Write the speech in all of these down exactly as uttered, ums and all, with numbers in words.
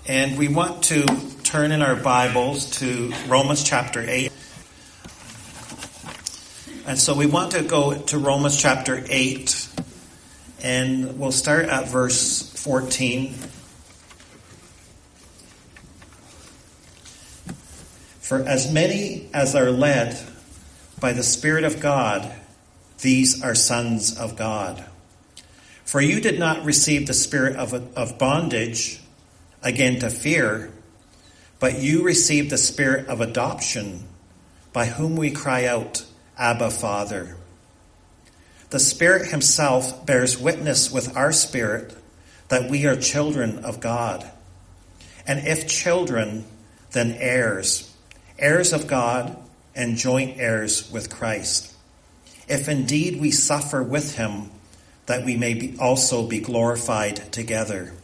And we want to turn in our Bibles to Romans chapter eight. And so we want to go to Romans chapter eight, and we'll start at verse fourteen. For as many as are led by the Spirit of God, these are sons of God. For you did not receive the spirit of, of bondage again to fear, but you received the spirit of adoption, by whom we cry out, Abba, Father. The Spirit himself bears witness with our spirit that we are children of God. And if children, then heirs, heirs of God and joint heirs with Christ. If indeed we suffer with him, that we may be also be glorified together.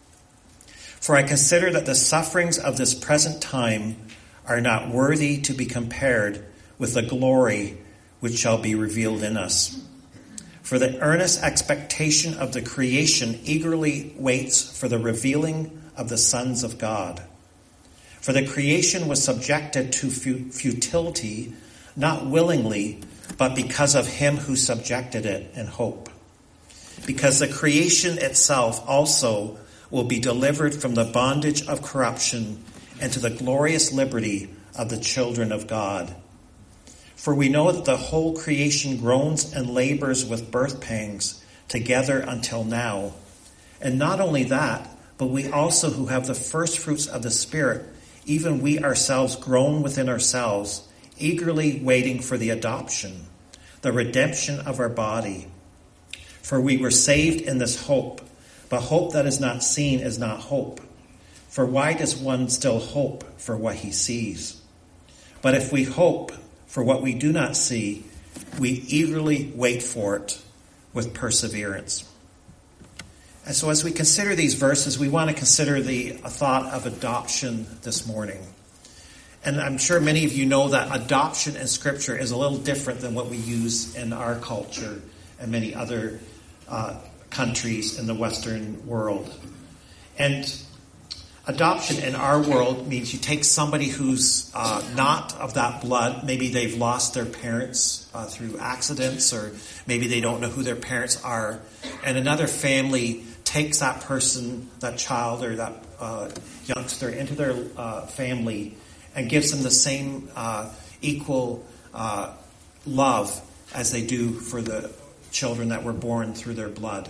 For I consider that the sufferings of this present time are not worthy to be compared with the glory which shall be revealed in us. For the earnest expectation of the creation eagerly waits for the revealing of the sons of God. For the creation was subjected to futility, not willingly, but because of him who subjected it in hope. Because the creation itself also will be delivered from the bondage of corruption into the glorious liberty of the children of God. For we know that the whole creation groans and labors with birth pangs together until now. And not only that, but we also who have the first fruits of the Spirit, even we ourselves groan within ourselves, eagerly waiting for the adoption, the redemption of our body. For we were saved in this hope. But hope that is not seen is not hope. For why does one still hope for what he sees? But if we hope for what we do not see, we eagerly wait for it with perseverance. And so as we consider these verses, we want to consider the thought of adoption this morning. And I'm sure many of you know that adoption in Scripture is a little different than what we use in our culture and many other uh countries in the Western world. And adoption in our world means you take somebody who's uh, not of that blood. Maybe they've lost their parents uh, through accidents, or maybe they don't know who their parents are. And another family takes that person, that child or that uh, youngster into their uh, family and gives them the same uh, equal uh, love as they do for the children that were born through their blood.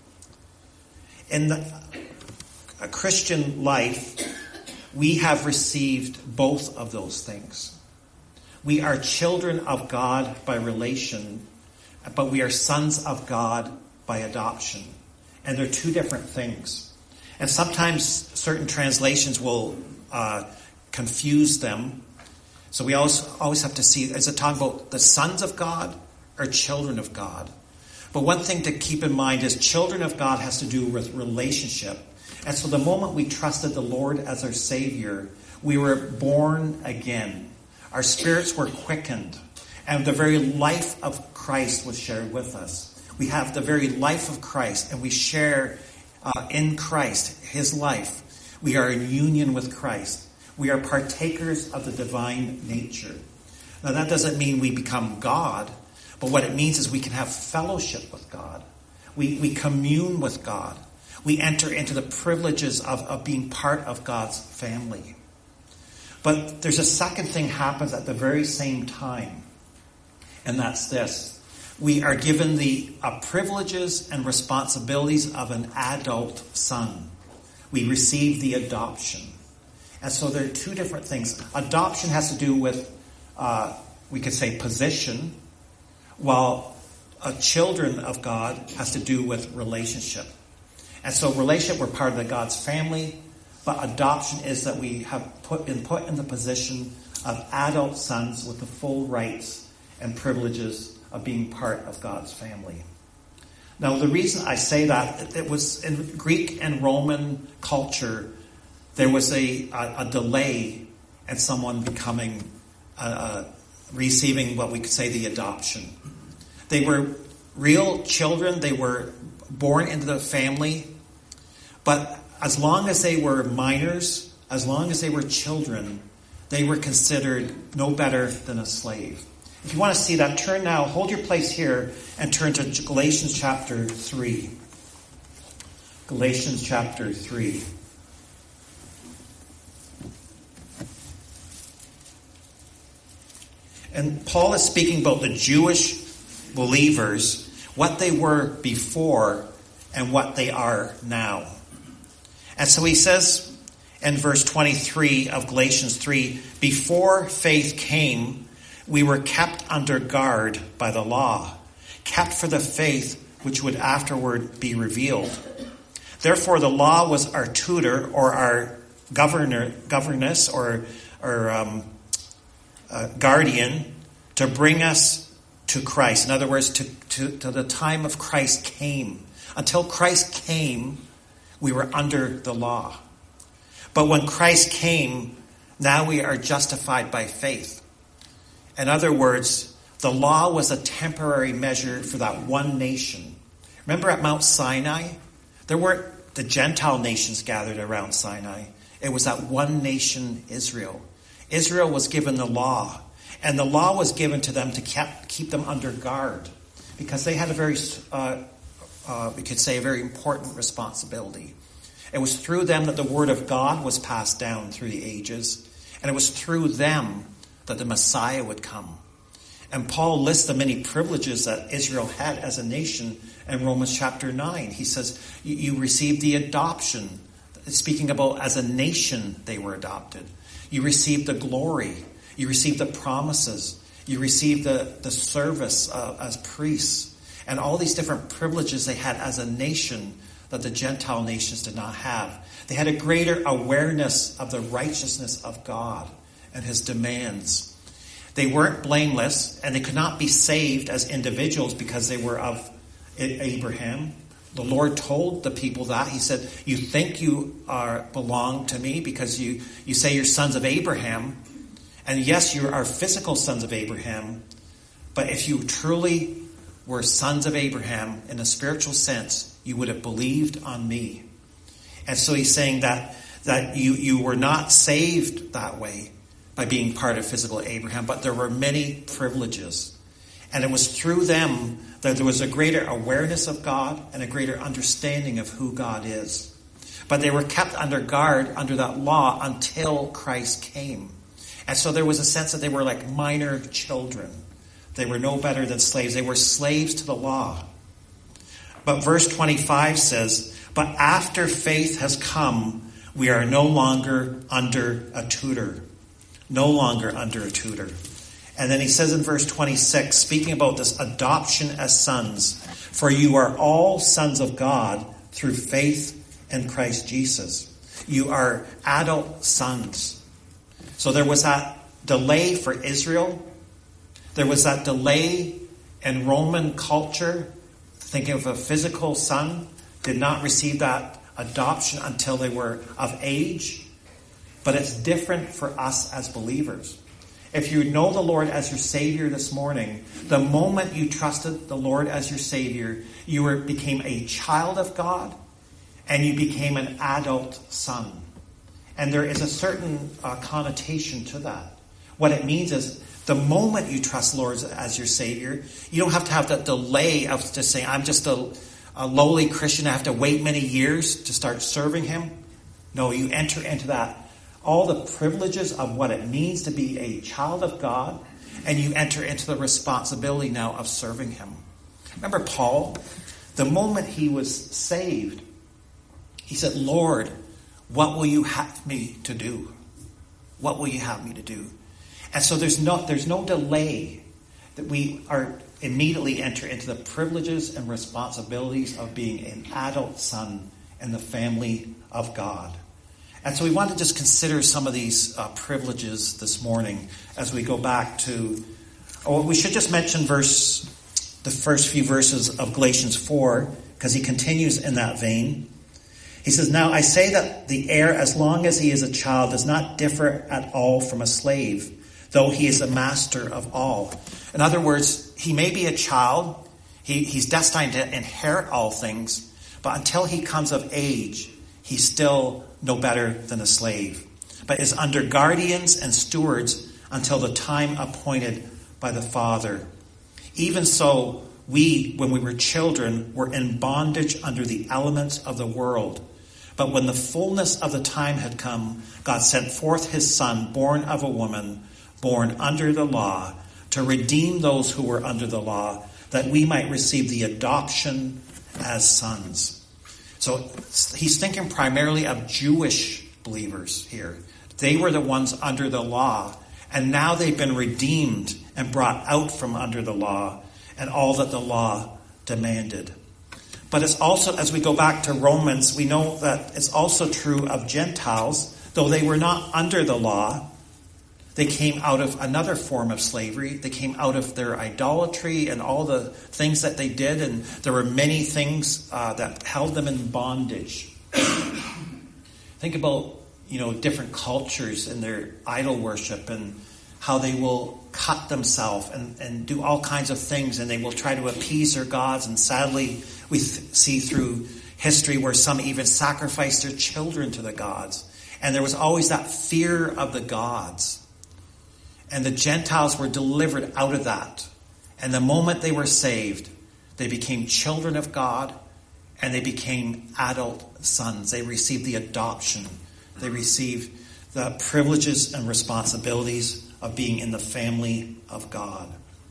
In the, a Christian life, we have received both of those things. We are children of God by relation, but we are sons of God by adoption. And they're two different things. And sometimes certain translations will uh, confuse them. So we always, always have to see, is it talking about the sons of God or children of God? But one thing to keep in mind is children of God has to do with relationship. And so the moment we trusted the Lord as our Savior, we were born again. Our spirits were quickened. And the very life of Christ was shared with us. We have the very life of Christ, and we share uh, in Christ, his life. We are in union with Christ. We are partakers of the divine nature. Now that doesn't mean we become God. But what it means is we can have fellowship with God. We, we commune with God. We enter into the privileges of, of being part of God's family. But there's a second thing happens at the very same time. And that's this. We are given the uh, privileges and responsibilities of an adult son. We receive the adoption. And so there are two different things. Adoption has to do with, uh, we could say, position, while a children of God has to do with relationship. And so relationship, we're part of the God's family, but adoption is that we have put been put in the position of adult sons with the full rights and privileges of being part of God's family. Now, the reason I say that, it was in Greek and Roman culture, there was a, a, a delay in someone becoming a, a receiving what we could say the adoption. They were real children. They were born into the family. But as long as they were minors, as long as they were children, they were considered no better than a slave. If you want to see that, turn now, hold your place here, and turn to Galatians chapter three. Galatians chapter three. And Paul is speaking about the Jewish believers, what they were before and what they are now. And so he says in verse twenty-three of Galatians three, before faith came, we were kept under guard by the law, kept for the faith which would afterward be revealed. Therefore, the law was our tutor or our governor, governess or, or um, uh, guardian to bring us to Christ. In other words, to, to, to the time of Christ came. Until Christ came, we were under the law. But when Christ came, now we are justified by faith. In other words, the law was a temporary measure for that one nation. Remember at Mount Sinai? There weren't the Gentile nations gathered around Sinai. It was that one nation, Israel. Israel was given the law. And the law was given to them to keep, keep them under guard. Because they had a very, uh, uh, we could say, a very important responsibility. It was through them that the word of God was passed down through the ages. And it was through them that the Messiah would come. And Paul lists the many privileges that Israel had as a nation in Romans chapter nine. He says, you, you received the adoption. Speaking about as a nation they were adopted. You received the glory. You received the promises. You received the, the service uh, as priests. And all these different privileges they had as a nation that the Gentile nations did not have. They had a greater awareness of the righteousness of God and his demands. They weren't blameless, and they could not be saved as individuals because they were of Abraham. The Lord told the people that. He said, you think you are belong to me because you, you say you're sons of Abraham. And yes, you are physical sons of Abraham. But if you truly were sons of Abraham in a spiritual sense, you would have believed on me. And so he's saying that, that you, you were not saved that way by being part of physical Abraham, but there were many privileges. And it was through them that there was a greater awareness of God and a greater understanding of who God is. But they were kept under guard under that law until Christ came. And so there was a sense that they were like minor children. They were no better than slaves. They were slaves to the law. But verse twenty-five says, but after faith has come, we are no longer under a tutor. No longer under a tutor. And then he says in verse twenty-six, speaking about this adoption as sons, for you are all sons of God through faith in Christ Jesus. You are adult sons. So there was that delay for Israel. There was that delay in Roman culture. Thinking of a physical son, did not receive that adoption until they were of age. But it's different for us as believers. If you know the Lord as your Savior this morning, the moment you trusted the Lord as your Savior, you were, became a child of God and you became an adult son. And there is a certain uh, connotation to that. What it means is the moment you trust the Lord as your Savior, you don't have to have that delay of just saying, I'm just a, a lowly Christian. I have to wait many years to start serving him. No, you enter into that. All the privileges of what it means to be a child of God, and you enter into the responsibility now of serving him. Remember Paul? The moment he was saved, he said, Lord, what will you have me to do? What will you have me to do? And so there's no, there's no delay that we are immediately enter into the privileges and responsibilities of being an adult son in the family of God. And so we want to just consider some of these uh, privileges this morning as we go back to, oh, we should just mention verse, the first few verses of Galatians four, because he continues in that vein. He says, now I say that the heir, as long as he is a child, does not differ at all from a slave, though he is a master of all. In other words, he may be a child, he, he's destined to inherit all things, but until he comes of age, he's still no better than a slave, but is under guardians and stewards until the time appointed by the Father. Even so, we, when we were children, were in bondage under the elements of the world. But when the fullness of the time had come, God sent forth his Son, born of a woman, born under the law, to redeem those who were under the law, that we might receive the adoption as sons. So he's thinking primarily of Jewish believers here. They were the ones under the law, and now they've been redeemed and brought out from under the law and all that the law demanded. But it's also, as we go back to Romans, we know that it's also true of Gentiles. Though they were not under the law, they came out of another form of slavery. They came out of their idolatry and all the things that they did. And there were many things uh, that held them in bondage. Think about, you know, different cultures and their idol worship and how they will cut themselves and, and do all kinds of things, and they will try to appease their gods. And sadly, we th- see through history where some even sacrifice their children to the gods. And there was always that fear of the gods. And the Gentiles were delivered out of that. And the moment they were saved, they became children of God, and they became adult sons. They received the adoption. They received the privileges and responsibilities of being in the family of God.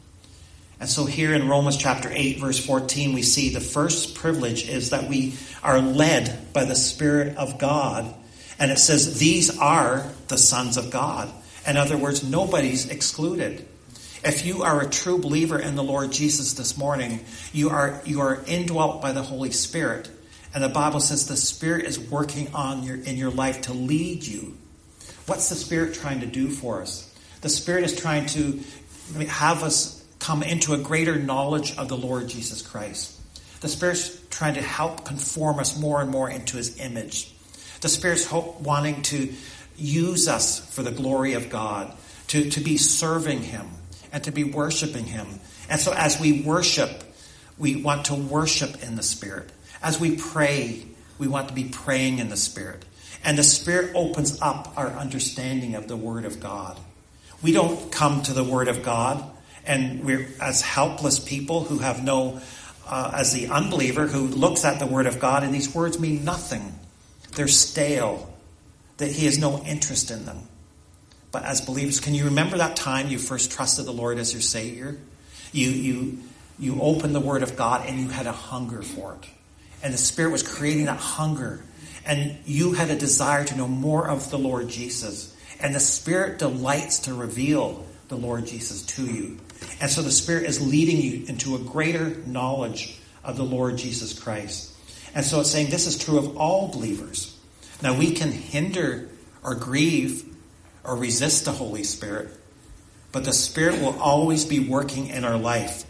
And so here in Romans chapter eight, verse fourteen, we see the first privilege is that we are led by the Spirit of God. And it says, these are the sons of God. In other words, nobody's excluded. If you are a true believer in the Lord Jesus this morning, you are you are indwelt by the Holy Spirit. And the Bible says the Spirit is working on your in your life to lead you. What's the Spirit trying to do for us? The Spirit is trying to have us come into a greater knowledge of the Lord Jesus Christ. The Spirit's trying to help conform us more and more into his image. The Spirit's hope, wanting to use us for the glory of God, to, to be serving him and to be worshiping him. And so as we worship, we want to worship in the Spirit. As we pray, we want to be praying in the Spirit. And the Spirit opens up our understanding of the Word of God. We don't come to the Word of God and we're as helpless people who have no, uh, as the unbeliever who looks at the Word of God and these words mean nothing. They're stale. That he has no interest in them. But as believers, can you remember that time you first trusted the Lord as your Savior? You you you opened the Word of God and you had a hunger for it. And the Spirit was creating that hunger. And you had a desire to know more of the Lord Jesus. And the Spirit delights to reveal the Lord Jesus to you. And so the Spirit is leading you into a greater knowledge of the Lord Jesus Christ. And so it's saying this is true of all believers. Now we can hinder or grieve or resist the Holy Spirit, but the Spirit will always be working in our life.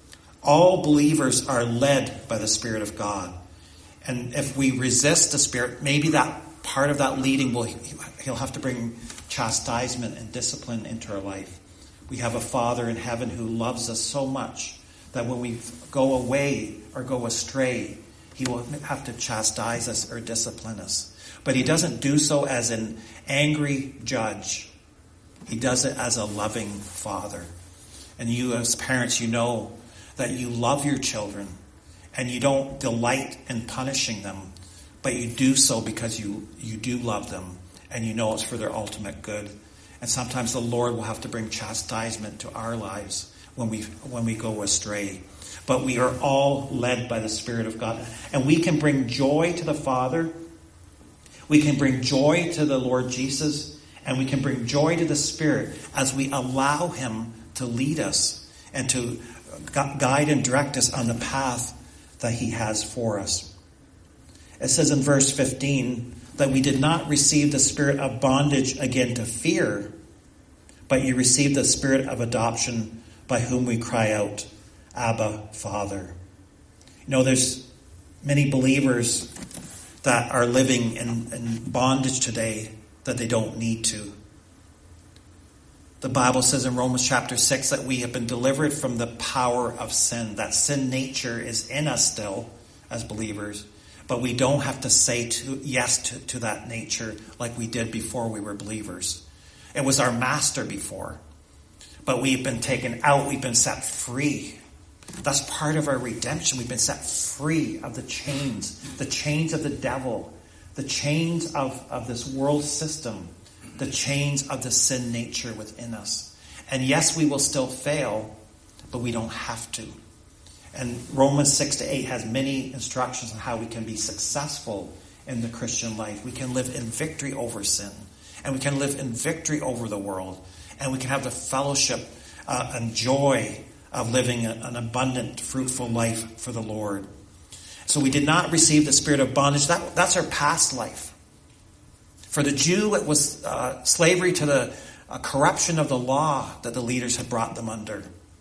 All believers are led by the Spirit of God. And if we resist the Spirit, maybe that part of that leading will he'll have to bring chastisement and discipline into our life. We have a Father in heaven who loves us so much that when we go away or go astray, he will have to chastise us or discipline us. But he doesn't do so as an angry judge. He does it as a loving Father. And you as parents, you know that you love your children and you don't delight in punishing them, but you do so because you, you do love them and you know it's for their ultimate good. And sometimes the Lord will have to bring chastisement to our lives when we when we go astray. But we are all led by the Spirit of God. And we can bring joy to the Father. We can bring joy to the Lord Jesus. And we can bring joy to the Spirit as we allow him to lead us and to guide and direct us on the path that he has for us. It says in verse fifteen that we did not receive the spirit of bondage again to fear, but you received the Spirit of adoption by whom we cry out, Abba, Father. You know, there's many believers that are living in, in bondage today that they don't need to. The Bible says in Romans chapter six that we have been delivered from the power of sin. That sin nature is in us still as believers, But we don't have to say to, yes to, to that nature like we did before we were believers. It was our master before. But we've been taken out. We've been set free. That's part of our redemption. We've been set free of the chains, the chains of the devil, the chains of, of this world system, the chains of the sin nature within us. And yes, we will still fail, but we don't have to. And Romans six to eight has many instructions on how we can be successful in the Christian life. We can live in victory over sin, and we can live in victory over the world, and we can have the fellowship uh, and joy of living an abundant, fruitful life for the Lord. So we did not receive the spirit of bondage. That, that's our past life. For the Jew, it was uh, slavery to the uh, corruption of the law that the leaders had brought them under.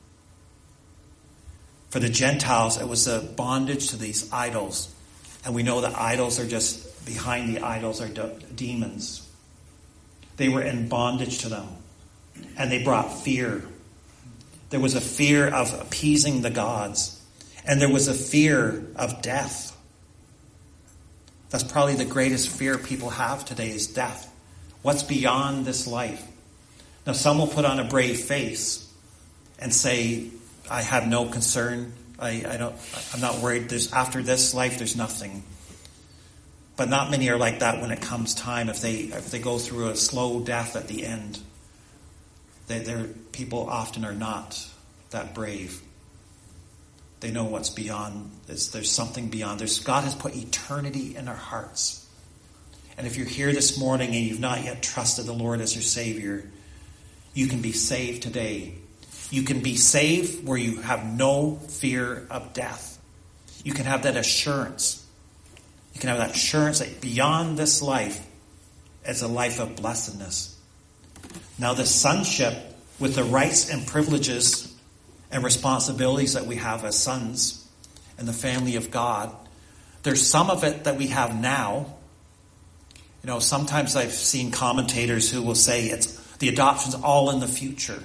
For the Gentiles, it was a bondage to these idols. And we know that idols are just, behind the idols are de- demons. They were in bondage to them. And they brought fear. There was a fear of appeasing the gods. And there was a fear of death. That's probably the greatest fear people have today is death. What's beyond this life? Now, some will put on a brave face and say, I have no concern. I, I don't, I'm not worried. There's, after this life, there's nothing. But not many are like that when it comes time. If they, if they go through a slow death at the end, they, they're, people often are not that brave. They know what's beyond. There's, there's something beyond. There's, God has put eternity in our hearts. And if you're here this morning and you've not yet trusted the Lord as your Savior, you can be saved today. You can be saved where you have no fear of death. You can have that assurance. You can have that assurance that beyond this life is a life of blessedness. Now, the sonship with the rights and privileges and responsibilities that we have as sons in the family of God, there's some of it that we have now. You know, sometimes I've seen commentators who will say it's the adoption's all in the future.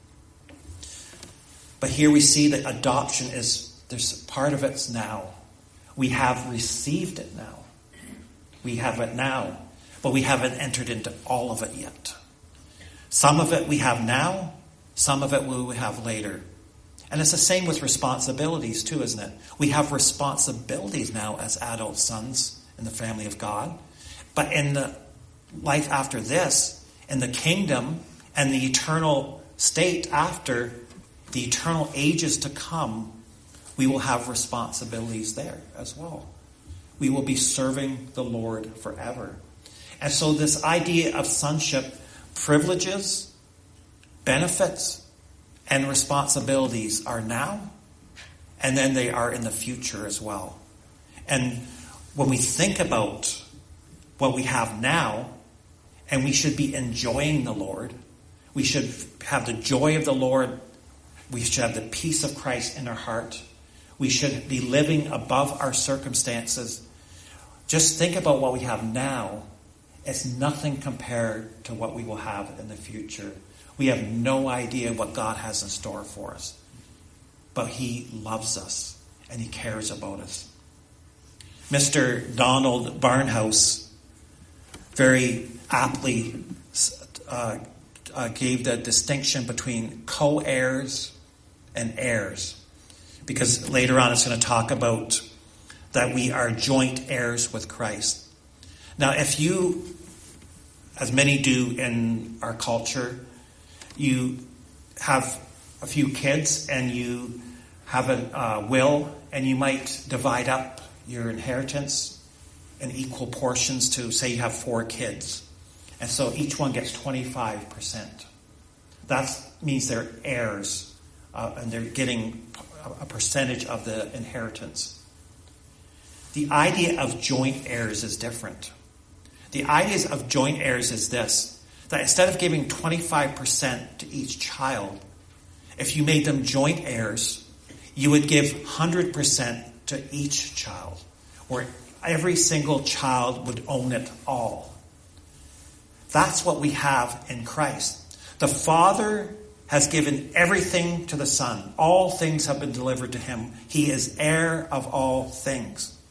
But here we see that adoption is, there's part of it's now. We have received it now. We have it now. But we haven't entered into all of it yet. Some of it we have now. Some of it we will have later. And it's the same with responsibilities too, isn't it? We have responsibilities now as adult sons in the family of God. But in the life after this, in the kingdom and the eternal state after, the eternal ages to come, we will have responsibilities there as well. We will be serving the Lord forever. And so this idea of sonship, privileges, benefits, and responsibilities are now, and then they are in the future as well. And when we think about what we have now, and we should be enjoying the Lord, we should have the joy of the Lord, we should have the peace of Christ in our heart, we should be living above our circumstances. Just think about what we have now. It's nothing compared to what we will have in the future. We have no idea what God has in store for us. But He loves us and He cares about us. Mister Donald Barnhouse very aptly uh, uh, gave the distinction between co-heirs and heirs. Because later on it's going to talk about that we are joint heirs with Christ. Now, if you, as many do in our culture, you have a few kids and you have a uh, will, and you might divide up your inheritance in equal portions to, say you have four kids. And so each one gets twenty-five percent. That means they're heirs, uh, and they're getting a percentage of the inheritance. The idea of joint heirs is different. The idea of joint heirs is this, that instead of giving twenty-five percent to each child, if you made them joint heirs, you would give one hundred percent to each child, where every single child would own it all. That's what we have in Christ. The Father has given everything to the Son. All things have been delivered to Him. He is heir of all things.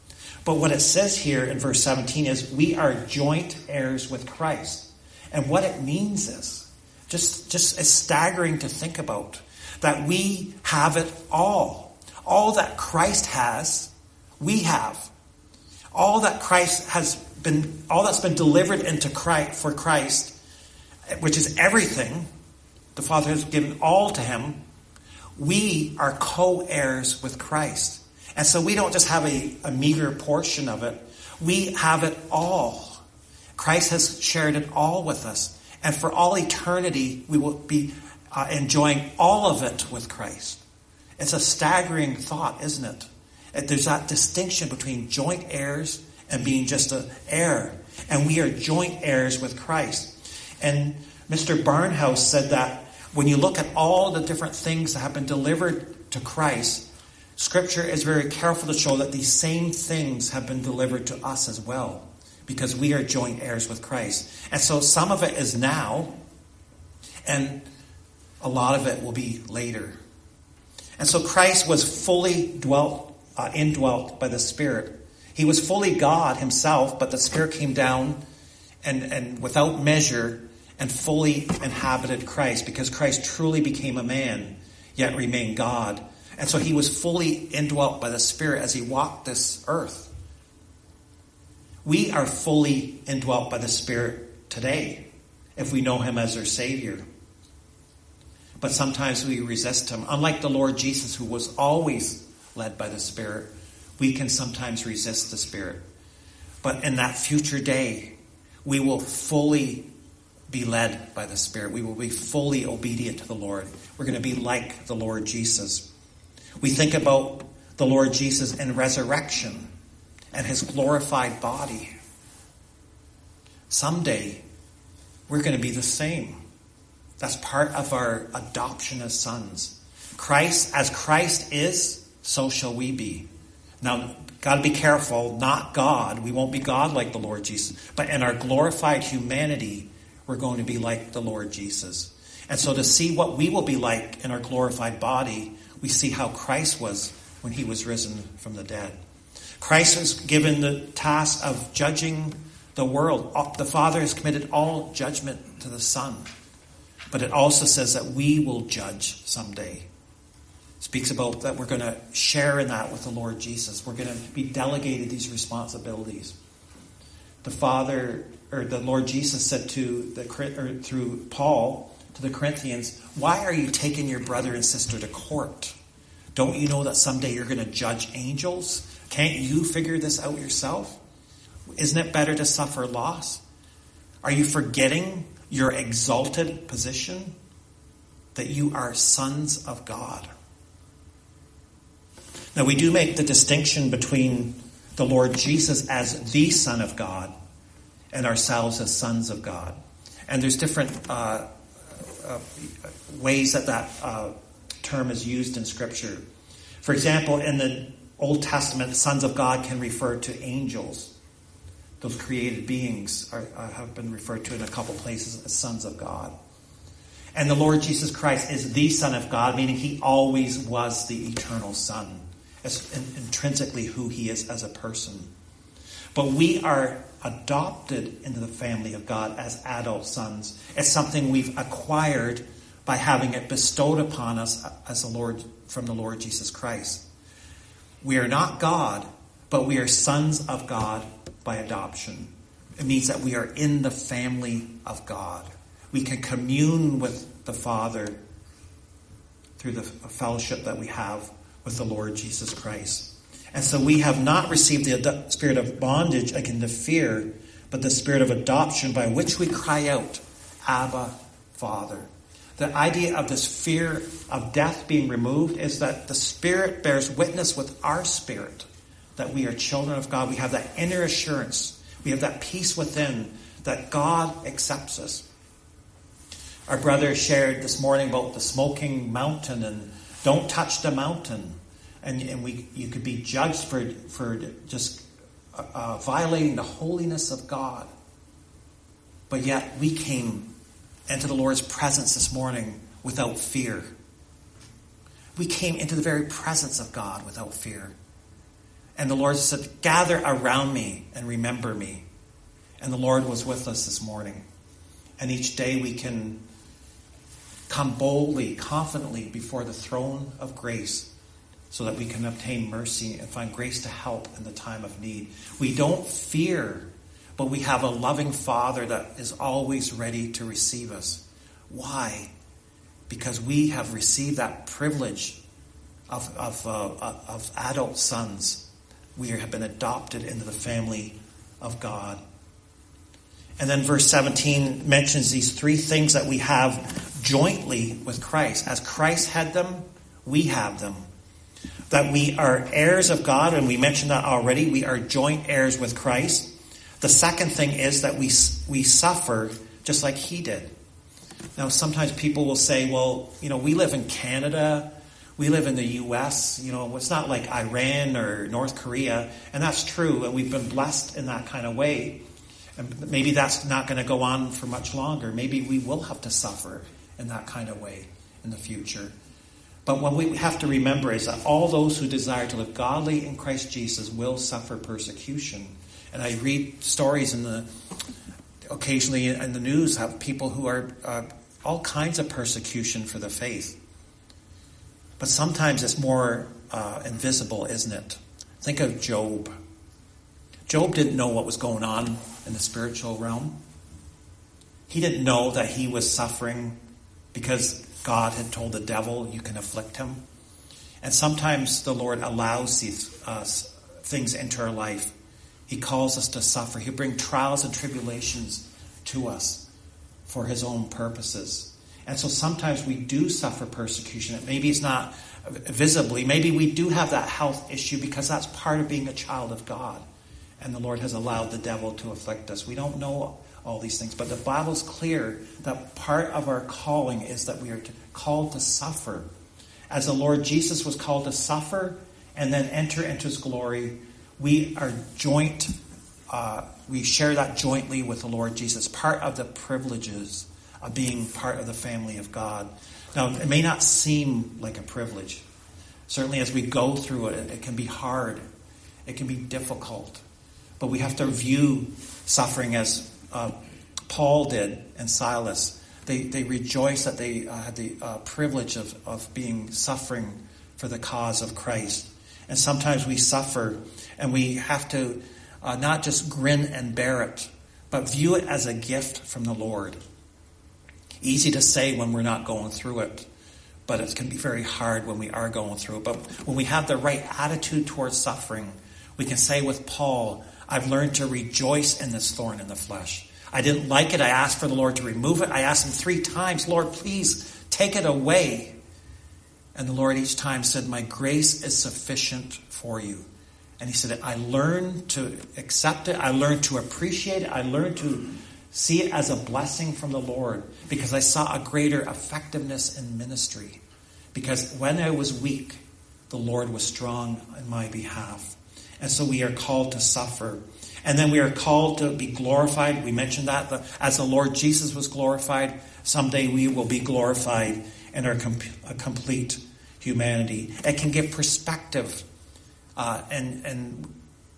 But what it says here in verse seventeen is we are joint heirs with Christ. And what it means is, just, just it's staggering to think about, that we have it all. All that Christ has, we have. All that Christ has been, all that's been delivered into Christ, for Christ, which is everything, the Father has given all to him, we are co-heirs with Christ. And so we don't just have a, a meager portion of it. We have it all. Christ has shared it all with us. And for all eternity, we will be uh, enjoying all of it with Christ. It's a staggering thought, isn't it? There's that distinction between joint heirs and being just an heir. And we are joint heirs with Christ. And Mister Barnhouse said that when you look at all the different things that have been delivered to Christ, Scripture is very careful to show that these same things have been delivered to us as well, because we are joint heirs with Christ. And so some of it is now, and a lot of it will be later. And so Christ was fully dwelt, uh, indwelt by the Spirit. He was fully God himself, but the Spirit came down and, and without measure and fully inhabited Christ, because Christ truly became a man, yet remained God. And so he was fully indwelt by the Spirit as he walked this earth. We are fully indwelt by the Spirit today, if we know him as our Savior. But sometimes we resist him. Unlike the Lord Jesus, who was always led by the Spirit, we can sometimes resist the Spirit. But in that future day, we will fully be led by the Spirit. We will be fully obedient to the Lord. We're going to be like the Lord Jesus. We think about the Lord Jesus in resurrection and his glorified body. Someday, we're going to be the same. That's part of our adoption as sons. Christ, as Christ is, so shall we be. Now, got to be careful, not God. We won't be God like the Lord Jesus. But in our glorified humanity, we're going to be like the Lord Jesus. And so to see what we will be like in our glorified body, we see how Christ was when he was risen from the dead. Christ was given the task of judging the world. The Father has committed all judgment to the Son. But it also says that we will judge someday. It speaks about that we're going to share in that with the Lord Jesus. We're going to be delegated these responsibilities. The Father, or the Lord Jesus said to the, or through Paul to the Corinthians, why are you taking your brother and sister to court? Don't you know that someday you're going to judge angels? Can't you figure this out yourself? Isn't it better to suffer loss? Are you forgetting your exalted position, that you are sons of God? Now, we do make the distinction between the Lord Jesus as the Son of God and ourselves as sons of God. And there's different uh, uh, ways that that uh, term is used in Scripture. For example, in the Old Testament, sons of God can refer to angels. Those created beings are, uh, have been referred to in a couple places as sons of God. And the Lord Jesus Christ is the Son of God, meaning he always was the eternal Son. It's in, intrinsically who he is as a person. But we are adopted into the family of God as adult sons. It's something we've acquired by having it bestowed upon us as the Lord, from the Lord Jesus Christ. We are not God, but we are sons of God by adoption. It means that we are in the family of God. We can commune with the Father through the fellowship that we have with the Lord Jesus Christ. And so we have not received the spirit of bondage again to fear, but the spirit of adoption by which we cry out, Abba, Father. The idea of this fear of death being removed is that the Spirit bears witness with our spirit that we are children of God. We have that inner assurance. We have that peace within that God accepts us. Our brother shared this morning about the smoking mountain and don't touch the mountain. And, and we you could be judged for, for just uh, violating the holiness of God. But yet we came into the Lord's presence this morning without fear. We came into the very presence of God without fear. And the Lord said, gather around me and remember me. And the Lord was with us this morning. And each day we can come boldly, confidently before the throne of grace so that we can obtain mercy and find grace to help in the time of need. We don't fear, but we have a loving Father that is always ready to receive us. Why? Because we have received that privilege of, of, uh, of adult sons. We have been adopted into the family of God. And then verse seventeen mentions these three things that we have jointly with Christ. As Christ had them, we have them. That we are heirs of God, and we mentioned that already. We are joint heirs with Christ. The second thing is that we we suffer just like he did. Now, sometimes people will say, well, you know, we live in Canada. We live in the U S, you know, it's not like Iran or North Korea. And that's true. And we've been blessed in that kind of way. And maybe that's not going to go on for much longer. Maybe we will have to suffer in that kind of way in the future. But what we have to remember is that all those who desire to live godly in Christ Jesus will suffer persecution. And I read stories in the occasionally in the news of people who are uh, all kinds of persecution for the faith. But sometimes it's more uh, invisible, isn't it? Think of Job. Job didn't know what was going on in the spiritual realm. He didn't know that he was suffering because God had told the devil, you can afflict him. And sometimes the Lord allows these uh, things into our life. He calls us to suffer. He'll bring trials and tribulations to us for his own purposes. And so sometimes we do suffer persecution. Maybe it's not visibly. Maybe we do have that health issue because that's part of being a child of God. And the Lord has allowed the devil to afflict us. We don't know all these things. But the Bible's clear that part of our calling is that we are to, called to suffer. As the Lord Jesus was called to suffer and then enter into his glory, we are joint. Uh, we share that jointly with the Lord Jesus. Part of the privileges of being part of the family of God. Now, it may not seem like a privilege. Certainly as we go through it, it can be hard. It can be difficult. But we have to view suffering as uh, Paul did and Silas. They they rejoiced that they uh, had the uh, privilege of, of being suffering for the cause of Christ. And sometimes we suffer and we have to uh, not just grin and bear it, but view it as a gift from the Lord. Easy to say when we're not going through it, but it can be very hard when we are going through it. But when we have the right attitude towards suffering, we can say with Paul, I've learned to rejoice in this thorn in the flesh. I didn't like it. I asked for the Lord to remove it. I asked him three times, Lord, please take it away. And the Lord each time said, my grace is sufficient for you. And he said, I learned to accept it. I learned to appreciate it. I learned to see it as a blessing from the Lord because I saw a greater effectiveness in ministry. Because when I was weak, the Lord was strong in my behalf. And so we are called to suffer. And then we are called to be glorified. We mentioned that. As the Lord Jesus was glorified, someday we will be glorified in our com- complete humanity. It can give perspective uh, and, and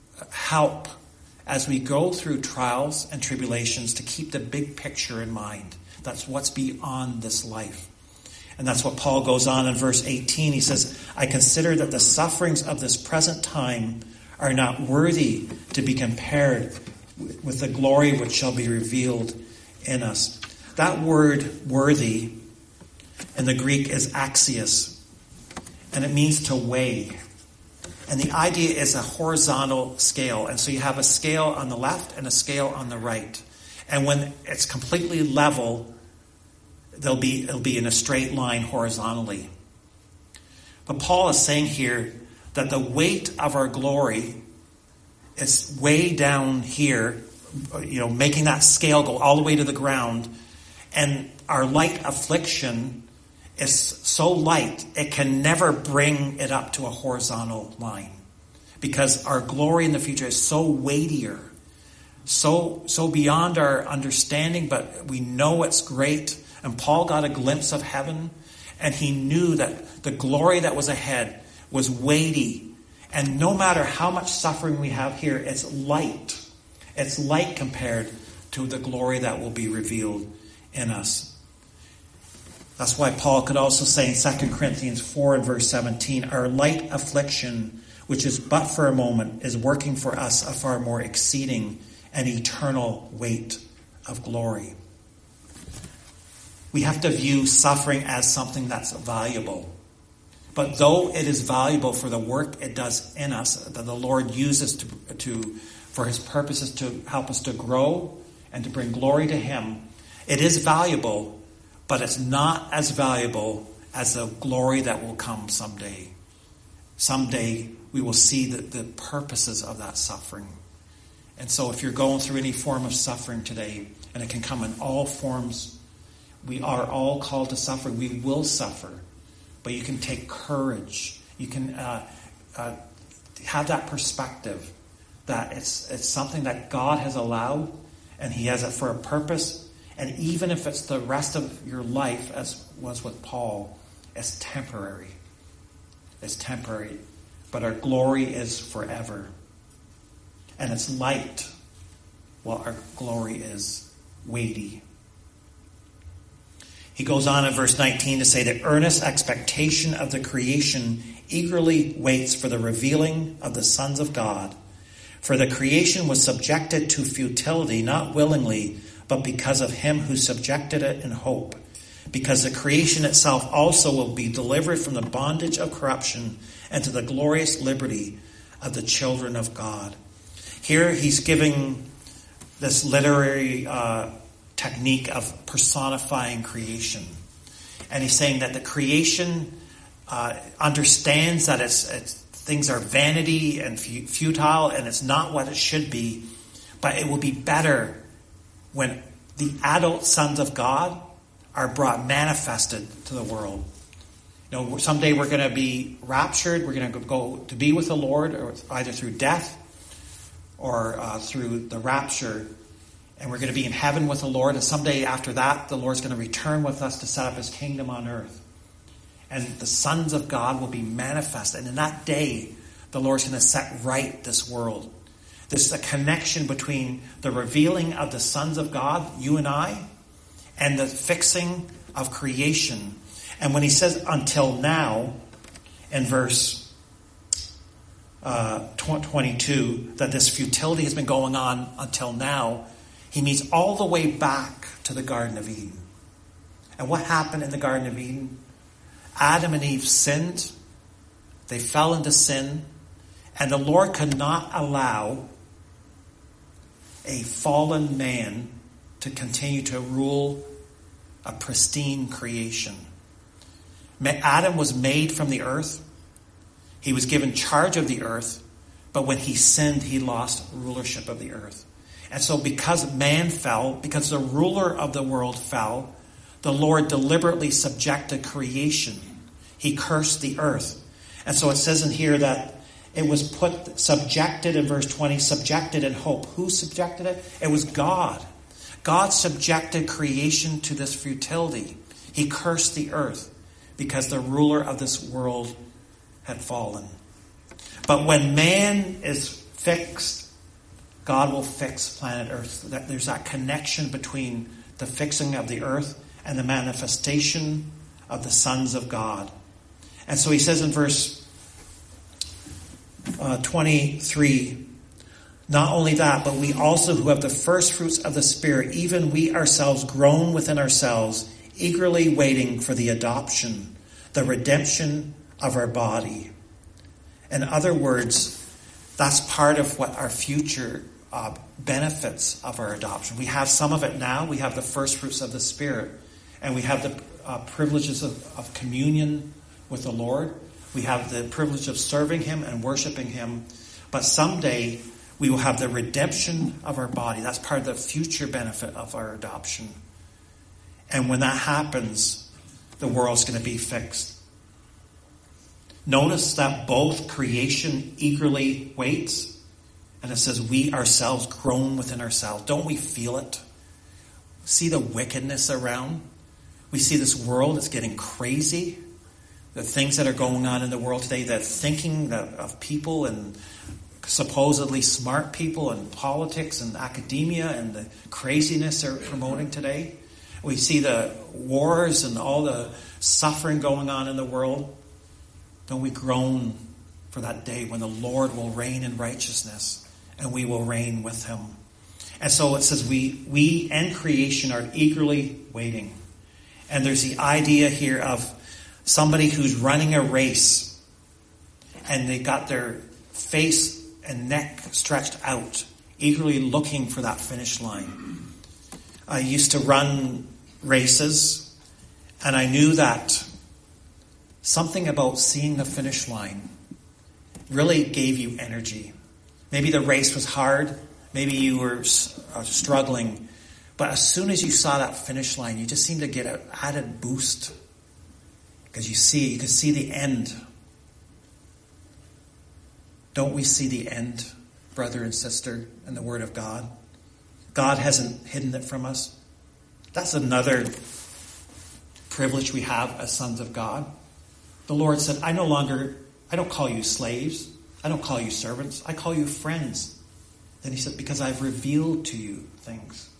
help as we go through trials and tribulations to keep the big picture in mind. That's what's beyond this life. And that's what Paul goes on in verse eighteen. He says, I consider that the sufferings of this present time are not worthy to be compared with the glory which shall be revealed in us. That word worthy in the Greek is axios, and it means to weigh. And the idea is a horizontal scale. And so you have a scale on the left and a scale on the right. And when it's completely level, there'll be, it'll be in a straight line horizontally. But Paul is saying here that the weight of our glory is way down here, you know, making that scale go all the way to the ground. And our light affliction is so light, it can never bring it up to a horizontal line. Because our glory in the future is so weightier, so, so beyond our understanding, but we know it's great. And Paul got a glimpse of heaven, and he knew that the glory that was ahead was weighty, And no matter how much suffering we have here, it's light. It's light compared to the glory that will be revealed in us. That's why Paul could also say in Second Corinthians four and verse seventeen, our light affliction, which is but for a moment, is working for us a far more exceeding and eternal weight of glory. We have to view suffering as something that's valuable. But though it is valuable for the work it does in us, that the Lord uses to, to for his purposes to help us to grow and to bring glory to him, it is valuable, but it's not as valuable as the glory that will come someday. Someday we will see the, the purposes of that suffering. And so if you're going through any form of suffering today, and it can come in all forms, we are all called to suffer. We will suffer. But you can take courage. You can uh, uh, have that perspective that it's it's something that God has allowed, and he has it for a purpose. And even if it's the rest of your life, as was with Paul, it's temporary. It's temporary. But our glory is forever. And it's light, while our glory is weighty. He goes on in verse nineteen to say the earnest expectation of the creation eagerly waits for the revealing of the sons of God. For the creation was subjected to futility, not willingly, but because of him who subjected it in hope. Because the creation itself also will be delivered from the bondage of corruption and to the glorious liberty of the children of God. Here he's giving this literary uh, technique of personifying creation. And he's saying that the creation uh, understands that it's, it's things are vanity and futile and it's not what it should be, but it will be better when the adult sons of God are brought manifested to the world. You know, someday we're going to be raptured, we're going to go to be with the Lord, or either through death or uh, through the rapture. And we're going to be in heaven with the Lord. And someday after that, the Lord's going to return with us to set up his kingdom on earth. And the sons of God will be manifested. And in that day, the Lord's going to set right this world. There's a connection between the revealing of the sons of God, you and I, and the fixing of creation. And when he says until now, in verse uh, twenty-two, that this futility has been going on until now, he means all the way back to the Garden of Eden. And what happened in the Garden of Eden? Adam and Eve sinned. They fell into sin. And the Lord could not allow a fallen man to continue to rule a pristine creation. Adam was made from the earth. He was given charge of the earth. But when he sinned, he lost rulership of the earth. And so because man fell, because the ruler of the world fell, the Lord deliberately subjected creation. He cursed the earth. And so it says in here that it was put, subjected in verse twenty, subjected in hope. Who subjected it? It was God. God subjected creation to this futility. He cursed the earth because the ruler of this world had fallen. But when man is fixed, God will fix planet Earth. There's that connection between the fixing of the earth and the manifestation of the sons of God. And so he says in verse uh, twenty-three, not only that, but we also who have the first fruits of the Spirit, even we ourselves groan within ourselves, eagerly waiting for the adoption, the redemption of our body. In other words, that's part of what our future uh, benefits of our adoption. We have some of it now. We have the first fruits of the Spirit. And we have the uh, privileges of, of communion with the Lord. We have the privilege of serving him and worshiping him. But someday we will have the redemption of our body. That's part of the future benefit of our adoption. And when that happens, the world's going to be fixed. Notice that both creation eagerly waits, and it says we ourselves groan within ourselves. Don't we feel it? See the wickedness around? We see this world is getting crazy. the things that are going on in the world today, the thinking of people and supposedly smart people and politics and academia and the craziness they're promoting today. We see the wars and all the suffering going on in the world. Don't we groan for that day when the Lord will reign in righteousness and we will reign with him? And so it says we, we and creation are eagerly waiting. And there's the idea here of somebody who's running a race and they got their face and neck stretched out, eagerly looking for that finish line. I used to run races, and I knew that something about seeing the finish line really gave you energy. Maybe the race was hard, maybe you were uh, struggling, but as soon as you saw that finish line, you just seemed to get an added boost because you see, you could see the end. Don't we see the end, brother and sister, in the Word of God? God hasn't hidden it from us. That's another privilege we have as sons of God. The Lord said, I no longer, I don't call you slaves. I don't call you servants. I call you friends. Then he said, because I've revealed to you things.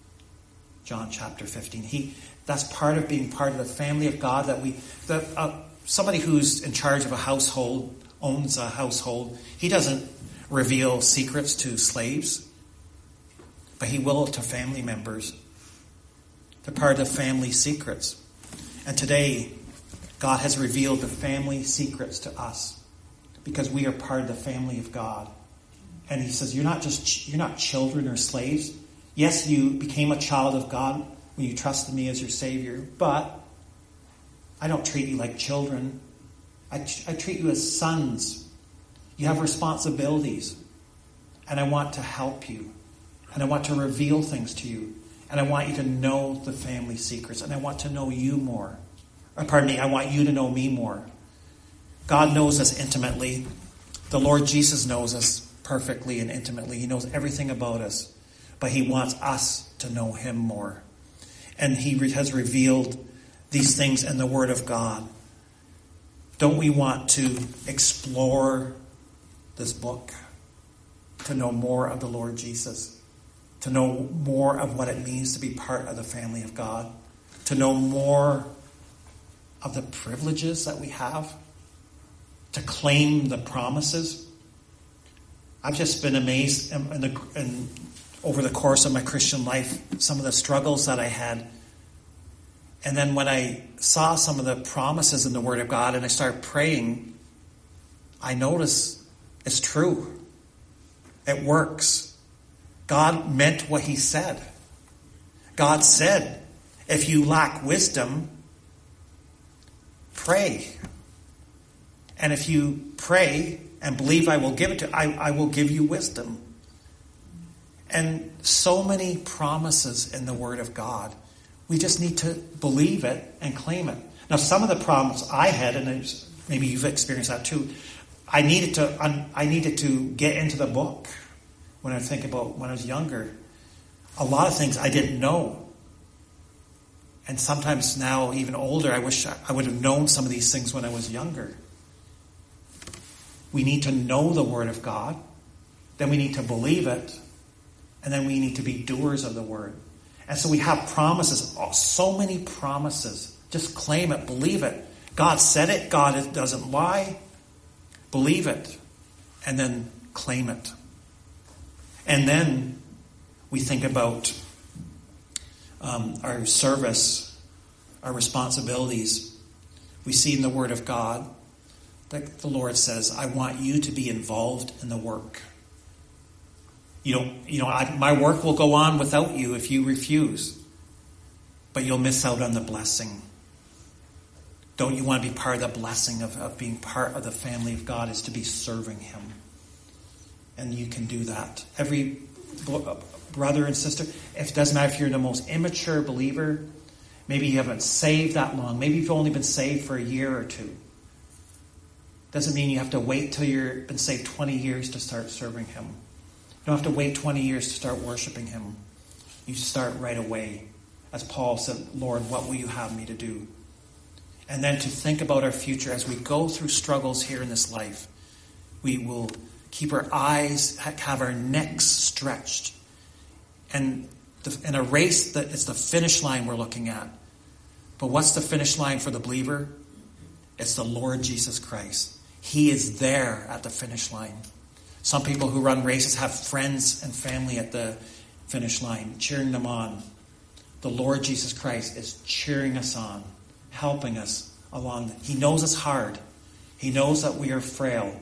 John chapter fifteen. He, that's part of being part of the family of God, that we, that uh, somebody who's in charge of a household, owns a household, he doesn't reveal secrets to slaves, but he will to family members. They're part of the family secrets. And today, God has revealed the family secrets to us because we are part of the family of God. And he says, you're not just, you're not children or slaves. Yes, you became a child of God when you trusted me as your Savior, but I don't treat you like children. I, I treat you as sons. You have responsibilities, and I want to help you, and I want to reveal things to you, and I want you to know the family secrets, and I want to know you more. Or pardon me, I want you to know me more. God knows us intimately. The Lord Jesus knows us perfectly and intimately. He knows everything about us, but he wants us to know him more. And he has revealed these things in the Word of God. Don't we want to explore this book, to know more of the Lord Jesus, to know more of what it means to be part of the family of God, to know more of the privileges that we have, to claim the promises? I've just been amazed in, in the, in, over the course of my Christian life, some of the struggles that I had. And then when I saw some of the promises in the Word of God and I started praying, I noticed it's true. It works. God meant what he said. God said, if you lack wisdom, pray. And if you pray and believe I will give it to I, I will give you wisdom. And so many promises in the Word of God. We just need to believe it and claim it. Now, some of the problems I had, and maybe you've experienced that too, I needed to I needed to get into the book when I think about when I was younger. A lot of things I didn't know. And sometimes now, even older, I wish I would have known some of these things when I was younger. We need to know the Word of God. Then we need to believe it. And then we need to be doers of the Word. And so we have promises, so many promises. Just claim it, believe it. God said it, God doesn't lie. Believe it, and then claim it. And then we think about um, our service, our responsibilities. We see in the Word of God that the Lord says, I want you to be involved in the work. You don't, you know, I, my work will go on without you if you refuse, but you'll miss out on the blessing. Don't you want to be part of the blessing of, of being part of the family of God is to be serving him? And you can do that. Every brother and sister, if it doesn't matter if you're the most immature believer, maybe you haven't saved that long, maybe you've only been saved for a year or two. Doesn't mean you have to wait till you've been saved twenty years to start serving him. You don't have to wait twenty years to start worshiping him. You start right away. As Paul said, Lord, what will you have me to do? And then to think about our future as we go through struggles here in this life. We will keep our eyes, have our necks stretched. And in a race, that it's the finish line we're looking at. But what's the finish line for the believer? It's the Lord Jesus Christ. He is there at the finish line. Some people who run races have friends and family at the finish line, cheering them on. The Lord Jesus Christ is cheering us on, helping us along. He knows it's hard. He knows that we are frail.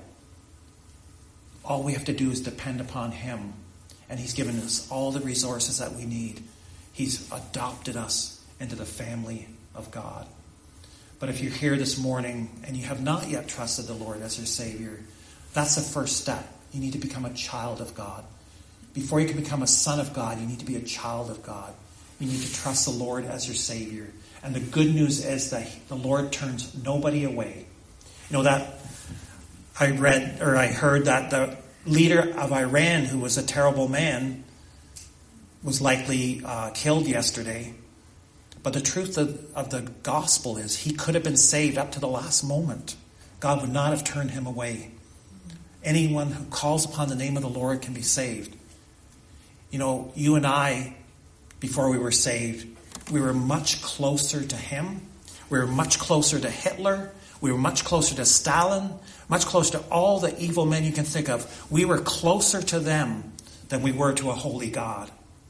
All we have to do is depend upon Him. And He's given us all the resources that we need. He's adopted us into the family of God. But if you're here this morning and you have not yet trusted the Lord as your Savior, that's the first step. You need to become a child of God. Before you can become a son of God, you need to be a child of God. You need to trust the Lord as your Savior. And the good news is that the Lord turns nobody away. You know that I read or I heard that the leader of Iran, who was a terrible man, was likely uh, killed yesterday. But the truth of, of the gospel is he could have been saved up to the last moment. God would not have turned him away. Anyone who calls upon the name of the Lord can be saved. You know, you and I, before we were saved, we were much closer to Him. We were much closer to Hitler. We were much closer to Stalin, much closer to all the evil men you can think of. We were closer to them than we were to a holy God.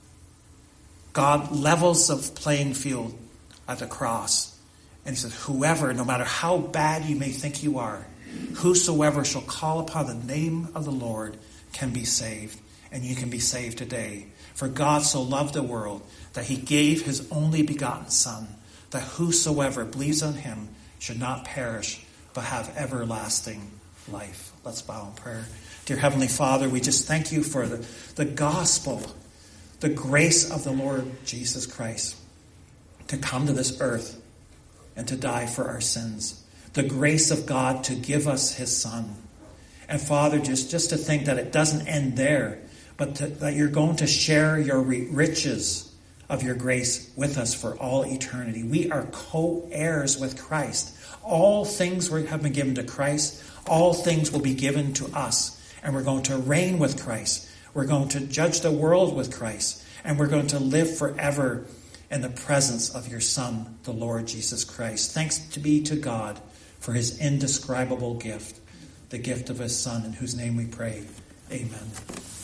God levels the playing field at the cross. And He says, whoever, no matter how bad you may think you are, whosoever shall call upon the name of the Lord can be saved. And you can be saved today. For God so loved the world that He gave His only begotten Son, that whosoever believes on Him should not perish, but have everlasting life. Let's bow in prayer. Dear Heavenly Father, we just thank You for the, the gospel, the grace of the Lord Jesus Christ to come to this earth and to die for our sins. The grace of God to give us His Son. And Father, just, just to think that it doesn't end there, but to, that You're going to share Your riches of Your grace with us for all eternity. We are co-heirs with Christ. All things were, have been given to Christ. All things will be given to us. And we're going to reign with Christ. We're going to judge the world with Christ. And we're going to live forever in the presence of Your Son, the Lord Jesus Christ. Thanks to be to God for His indescribable gift, the gift of His Son, in whose name we pray. Amen.